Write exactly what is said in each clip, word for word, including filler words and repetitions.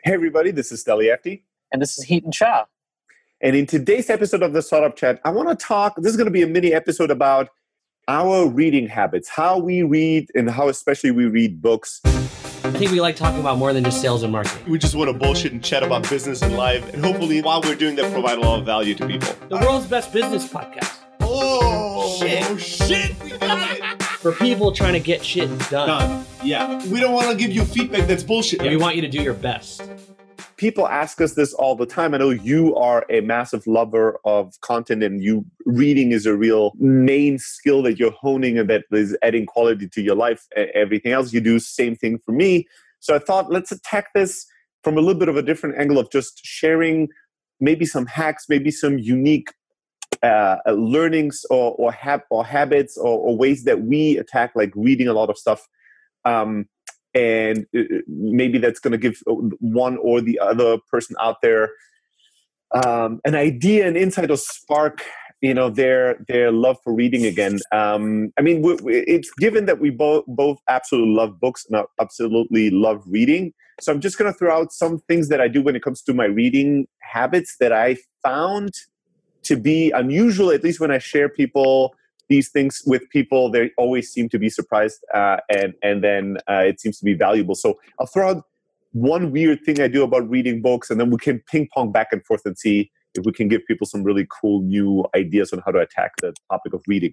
Hey everybody, this is Steli Efti. And this is Heaton Shah. And in today's episode of the Startup Chat, I want to talk, this is going to be a mini episode about our reading habits, how we read and how especially we read books. I think we like talking about more than just sales and marketing. We just want to bullshit and chat about business and life. And hopefully while we're doing that, provide a lot of value to people. The world's best business podcast. Oh, shit. shit. We got it. For people trying to get shit done. Done. Yeah. We don't want to give you feedback that's bullshit. Yeah, we want you to do your best. People ask us this all the time. I know you are a massive lover of content and you reading is a real main skill that you're honing and that is adding quality to your life. Everything else you do, same thing for me. So I thought let's attack this from a little bit of a different angle of just sharing maybe some hacks, maybe some unique uh, learnings or or, hab- or habits or, or ways that we attack like reading a lot of stuff. Um, And maybe that's going to give one or the other person out there um, an idea, an insight, or spark, you know, their their love for reading again. Um, I mean, we, we, it's given that we both both absolutely love books and absolutely love reading. So I'm just going to throw out some things that I do when it comes to my reading habits that I found to be unusual, at least when I share people. These things with people, they always seem to be surprised, uh, and and then uh, it seems to be valuable. So I'll throw out one weird thing I do about reading books, and then we can ping pong back and forth and see if we can give people some really cool new ideas on how to attack the topic of reading.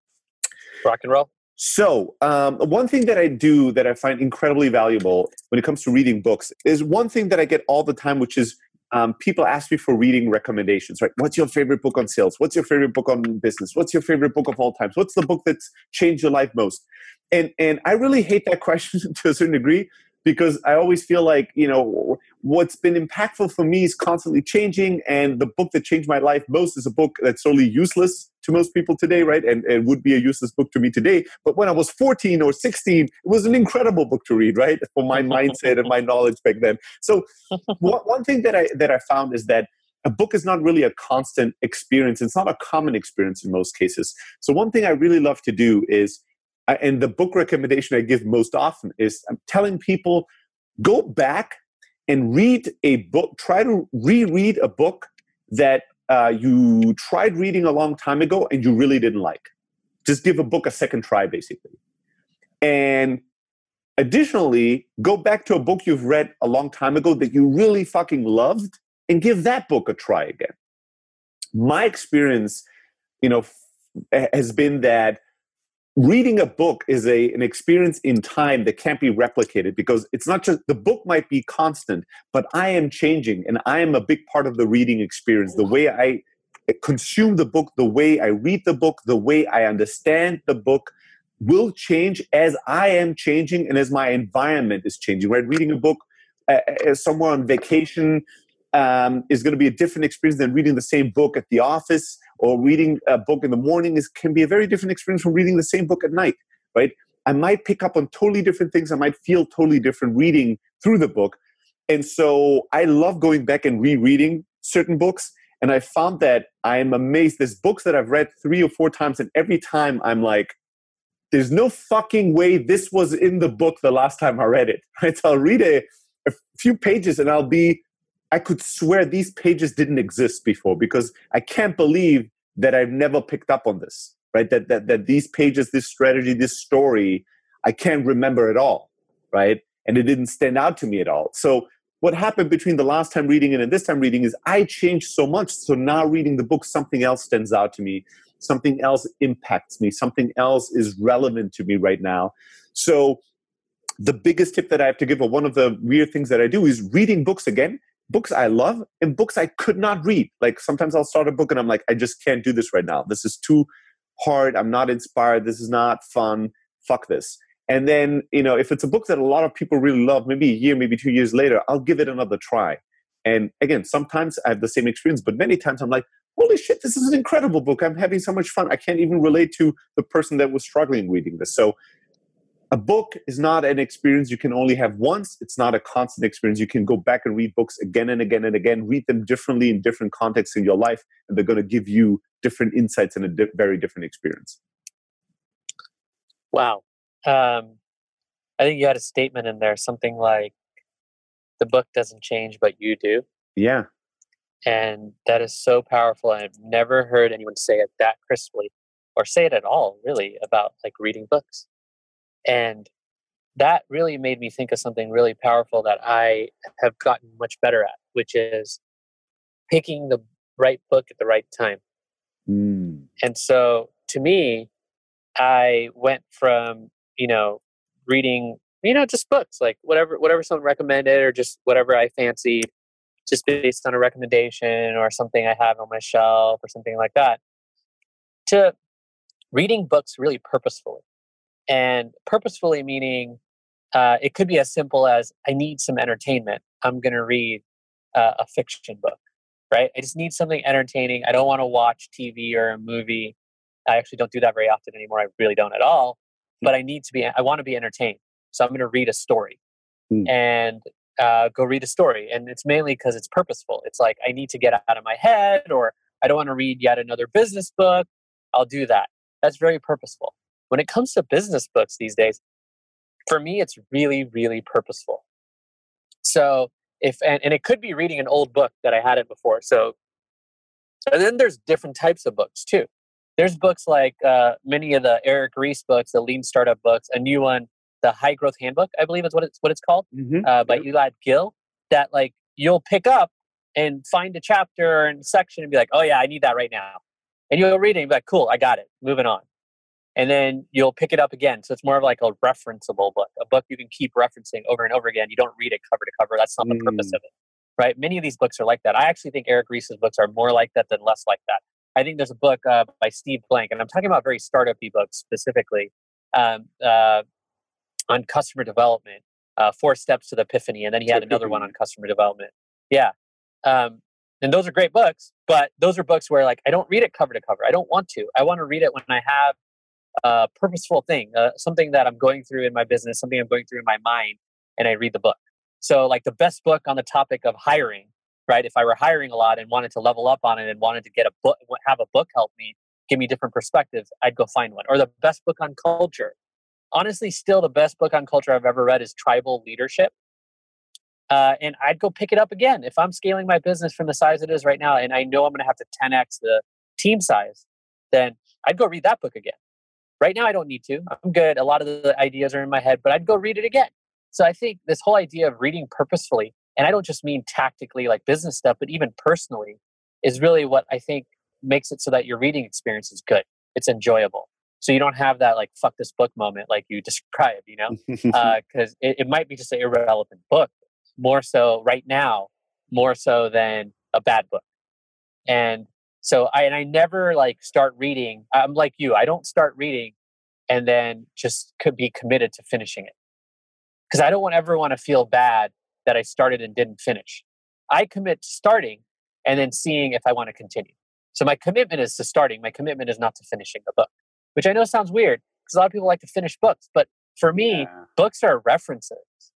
Rock and roll. So um, one thing that I do that I find incredibly valuable when it comes to reading books is one thing that I get all the time, which is Um, people ask me for reading recommendations, right? What's your favorite book on sales? What's your favorite book on business? What's your favorite book of all times? What's the book that's changed your life most? And and I really hate that question to a certain degree because I always feel like, you know, what's been impactful for me is constantly changing. And the book that changed my life most is a book that's totally useless to most people today, right? And it would be a useless book to me today. But when I was fourteen or sixteen, it was an incredible book to read, right? For my mindset and my knowledge back then. So one, one thing that I that I found is that a book is not really a constant experience. It's not a common experience in most cases. So one thing I really love to do is, I, and the book recommendation I give most often is I'm telling people, go back and read a book, try to reread a book that uh, you tried reading a long time ago and you really didn't like. Just give a book a second try, basically. And additionally, go back to a book you've read a long time ago that you really fucking loved and give that book a try again. My experience, you know, f- has been that reading a book is a an experience in time that can't be replicated because it's not just the book might be constant, but I am changing and I am a big part of the reading experience. The way I consume the book, the way I read the book, the way I understand the book will change as I am changing and as my environment is changing. Right, reading a book uh, somewhere on vacation um, is going to be a different experience than reading the same book at the office. Or reading a book in the morning is can be a very different experience from reading the same book at night, right? I might pick up on totally different things. I might feel totally different reading through the book. And so I love going back and rereading certain books. And I found that I'm amazed. There's books that I've read three or four times, and every time I'm like, there's no fucking way this was in the book the last time I read it, right? So I'll read a, a few pages and I'll be, I could swear these pages didn't exist before because I can't believe that I've never picked up on this, right? That, that, that these pages, this strategy, this story, I can't remember at all, right? And it didn't stand out to me at all. So what happened between the last time reading it and this time reading is I changed so much. So now reading the book, something else stands out to me. Something else impacts me. Something else is relevant to me right now. So the biggest tip that I have to give, or one of the weird things that I do is reading books again. Books I love and books I could not read. Like sometimes I'll start a book and I'm like, I just can't do this right now. This is too hard. I'm not inspired. This is not fun. Fuck this. And then, you know, if it's a book that a lot of people really love, maybe a year, maybe two years later, I'll give it another try. And again, sometimes I have the same experience, but many times I'm like, holy shit, this is an incredible book. I'm having so much fun. I can't even relate to the person that was struggling reading this. So a book is not an experience you can only have once. It's not a constant experience. You can go back and read books again and again and again, read them differently in different contexts in your life, and they're going to give you different insights and a di- very different experience. Wow. Um, I think you had a statement in there, something like the book doesn't change, but you do. Yeah. And that is so powerful. And I've never heard anyone say it that crisply or say it at all, really, about like reading books. And that really made me think of something really powerful that I have gotten much better at, which is picking the right book at the right time. Mm. And so to me, I went from, you know, reading, you know, just books, like whatever, whatever someone recommended or just whatever I fancied, just based on a recommendation or something I have on my shelf or something like that, to reading books really purposefully. And purposefully meaning uh, it could be as simple as I need some entertainment. I'm going to read uh, a fiction book, right? I just need something entertaining. I don't want to watch T V or a movie. I actually don't do that very often anymore. I really don't at all. But I need to be, I want to be entertained. So I'm going to read a story mm. and uh, go read a story. And it's mainly because it's purposeful. It's like, I need to get out of my head, or I don't want to read yet another business book. I'll do that. That's very purposeful. When it comes to business books these days, for me, it's really, really purposeful. So if, and, and it could be reading an old book that I hadn't before. So, and then there's different types of books too. There's books like uh, many of the Eric Ries books, the Lean Startup books, a new one, the High Growth Handbook, I believe is what it's, what it's called, mm-hmm. uh, by Elad Gil, that like you'll pick up and find a chapter and section and be like, oh yeah, I need that right now. And you'll read it and be like, cool, I got it, moving on. And then you'll pick it up again. So it's more of like a referenceable book, a book you can keep referencing over and over again. You don't read it cover to cover. That's not the mm. purpose of it, right? Many of these books are like that. I actually think Eric Ries's books are more like that than less like that. I think there's a book uh, by Steve Blank, and I'm talking about very startup-y books specifically, um, uh, on customer development, uh, Four Steps to the Epiphany, and then he had another one on customer development. Yeah. Um, and those are great books, but those are books where like I don't read it cover to cover. I don't want to. I want to read it when I have a purposeful thing, uh, something that I'm going through in my business, something I'm going through in my mind, and I read the book. So like the best book on the topic of hiring, right? If I were hiring a lot and wanted to level up on it and wanted to get a book, have a book help me, give me different perspectives, I'd go find one. Or the best book on culture. Honestly, still the best book on culture I've ever read is Tribal Leadership. Uh, and I'd go pick it up again. If I'm scaling my business from the size it is right now, and I know I'm going to have to ten X the team size, then I'd go read that book again. Right now, I don't need to. I'm good. A lot of the ideas are in my head, but I'd go read it again. So I think this whole idea of reading purposefully, and I don't just mean tactically like business stuff, but even personally, is really what I think makes it so that your reading experience is good. It's enjoyable. So you don't have that like, fuck this book moment like you described, you know, because uh, it, it might be just an irrelevant book, more so right now, more so than a bad book. And so I, and I never like start reading. I'm like you, I don't start reading and then just could be committed to finishing it. Because I don't want ever want to feel bad that I started and didn't finish. I commit to starting and then seeing if I want to continue. So my commitment is to starting. My commitment is not to finishing the book, which I know sounds weird because a lot of people like to finish books. But for me, yeah. books are references.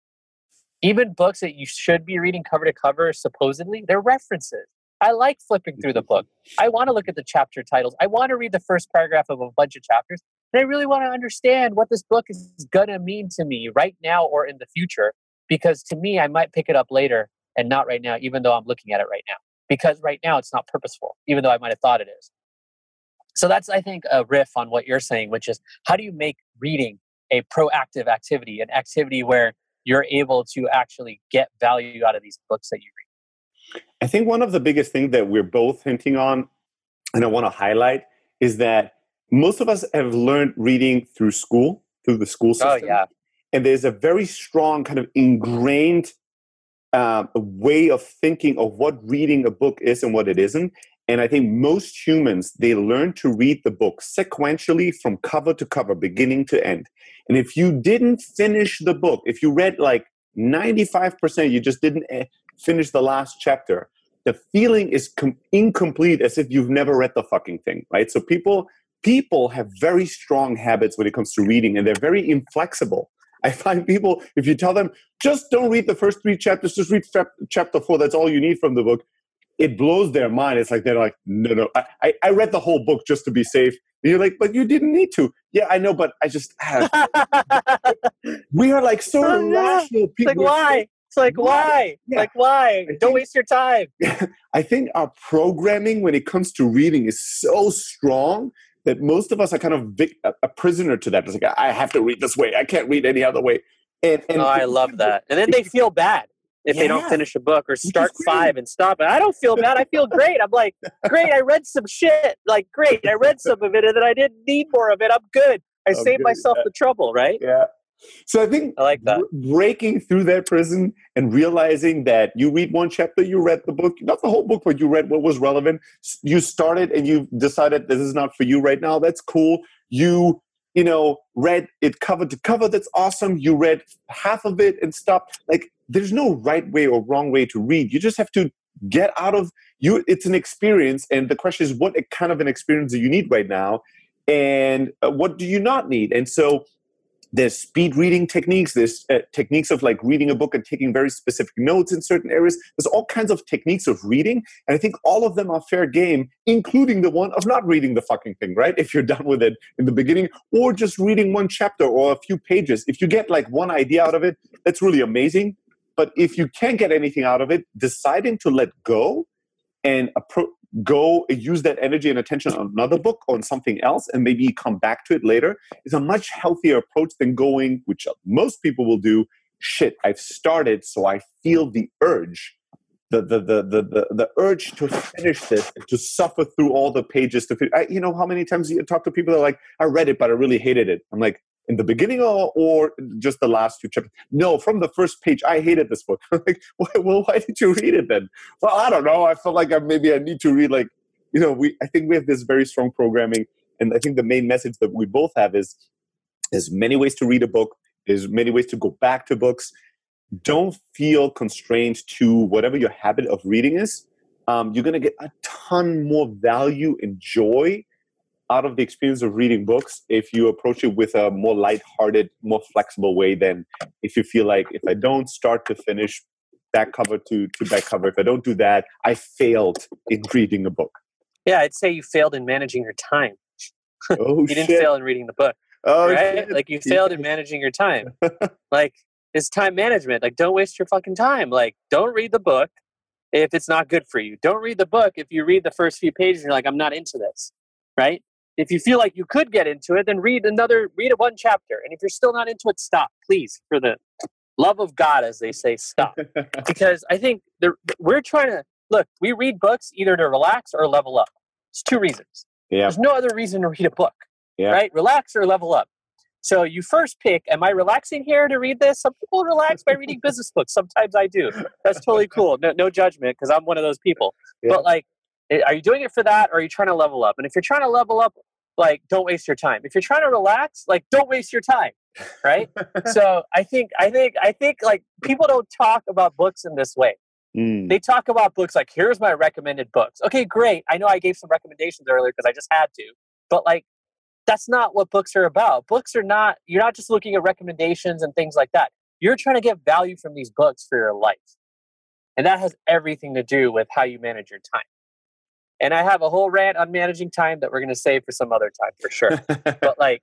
Even books that you should be reading cover to cover, supposedly, they're references. I like flipping through the book. I want to look at the chapter titles. I want to read the first paragraph of a bunch of chapters. And I really want to understand what this book is going to mean to me right now or in the future. Because to me, I might pick it up later and not right now, even though I'm looking at it right now. Because right now, it's not purposeful, even though I might have thought it is. So that's, I think, a riff on what you're saying, which is how do you make reading a proactive activity, an activity where you're able to actually get value out of these books that you read? I think one of the biggest things that we're both hinting on, and I want to highlight, is that most of us have learned reading through school, through the school system. Oh, yeah. And there's a very strong kind of ingrained uh, way of thinking of what reading a book is and what it isn't. And I think most humans, they learn to read the book sequentially from cover to cover, beginning to end. And if you didn't finish the book, if you read like ninety-five percent, you just didn't finish the last chapter, the feeling is com- incomplete, as if you've never read the fucking thing, right? So people people have very strong habits when it comes to reading, and they're very inflexible. I find people, if you tell them, just don't read the first three chapters, just read f- chapter four, that's all you need from the book, it blows their mind. It's like, they're like, no, no, I, I read the whole book just to be safe. And you're like, but you didn't need to. Yeah, I know, but I just, ah. we are like so oh, irrational people. Like, why? It's like, why? Yeah. Like, why? think- Don't waste your time. I think our programming when it comes to reading is so strong that most of us are kind of vic- a, a prisoner to that. It's like, I have to read this way. I can't read any other way. And, and Oh, I love that. And then they feel bad if they don't Yeah. finish a book or start great. five and stop it. I don't feel bad. I feel great. I'm like, great. I read some shit. Like, great. I read some of it and then I didn't need more of it. I'm good. I I'm saved good, myself yeah. the trouble, right? Yeah. So I think I like that. br- breaking through that prison and realizing that you read one chapter, you read the book, not the whole book, but you read what was relevant. S- You started and you decided this is not for you right now. That's cool. You, you know, read it cover to cover. That's awesome. You read half of it and stopped. Like, there's no right way or wrong way to read. You just have to get out of you. It's an experience. And the question is, what kind of an experience do you need right now? And uh, what do you not need? And so there's speed reading techniques. There's uh, techniques of like reading a book and taking very specific notes in certain areas. There's all kinds of techniques of reading. And I think all of them are fair game, including the one of not reading the fucking thing, right? If you're done with it in the beginning, or just reading one chapter or a few pages. If you get like one idea out of it, that's really amazing. But if you can't get anything out of it, deciding to let go and appro- go use that energy and attention on another book, on something else, and maybe come back to it later is a much healthier approach than going, which most people will do, shit, I've started, so I feel the urge, the the the the the, the urge to finish this, to suffer through all the pages. To I, you know, how many times you talk to people that are like, I read it, but I really hated it. I'm like, in the beginning or, or just the last two chapters? No, from the first page, I hated this book. Like, well, why did you read it then? Well, I don't know. I felt like I, maybe I need to read, like, you know, we. I think we have this very strong programming. And I think the main message that we both have is there's many ways to read a book. There's many ways to go back to books. Don't feel constrained to whatever your habit of reading is. Um, you're going to get a ton more value and joy out of the experience of reading books if you approach it with a more lighthearted, more flexible way than if you feel like, if I don't start to finish back cover to, to back cover, if I don't do that, I failed in reading a book. Yeah, I'd say you failed in managing your time. Oh, You shit. didn't fail in reading the book, oh, right? shit. Like, you failed in managing your time. Like, it's time management. Like, don't waste your fucking time. Like, don't read the book if it's not good for you. Don't read the book if you read the first few pages and you're like, I'm not into this, right? If you feel like you could get into it, then read another, read one chapter. And if you're still not into it, stop, please. For the love of God, as they say, stop. Because I think the, we're trying to, look, we read books either to relax or level up. It's two reasons. Yeah. There's no other reason to read a book, Yeah. right? Relax or level up. So you first pick, am I relaxing here to read this? Some people relax by reading business books. Sometimes I do. That's totally cool. No, no judgment, because I'm one of those people. Yeah. But like, are you doing it for that, or are you trying to level up? And if you're trying to level up, like, don't waste your time. If you're trying to relax, like, don't waste your time, right? So I think, I think, I think, like, people don't talk about books in this way. Mm. They talk about books like, here's my recommended books. Okay, great. I know I gave some recommendations earlier because I just had to. But, like, that's not what books are about. Books are not, you're not just looking at recommendations and things like that. You're trying to get value from these books for your life. And that has everything to do with how you manage your time. And I have a whole rant on managing time that we're going to save for some other time for sure. But like,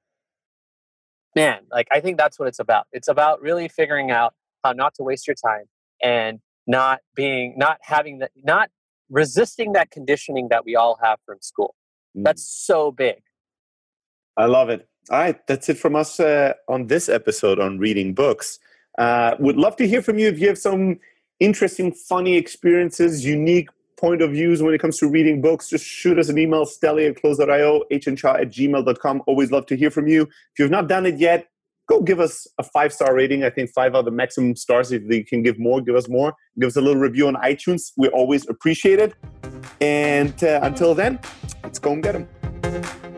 man, like, I think that's what it's about. It's about really figuring out how not to waste your time and not being, not having that, not resisting that conditioning that we all have from school. Mm. That's so big. I love it. All right. That's it from us uh, on this episode on reading books. Uh, would love to hear from you if you have some interesting, funny experiences, unique point of views when it comes to reading books. Just shoot us an email, stelly at close dot io, hnshaw at gmail dot com. Always love to hear from you. If you've not done it yet, go give us a five-star rating. I think five are the maximum stars. If you can give more, give us more. Give us a little review on iTunes. We always appreciate it. And uh, until then, let's go and get them.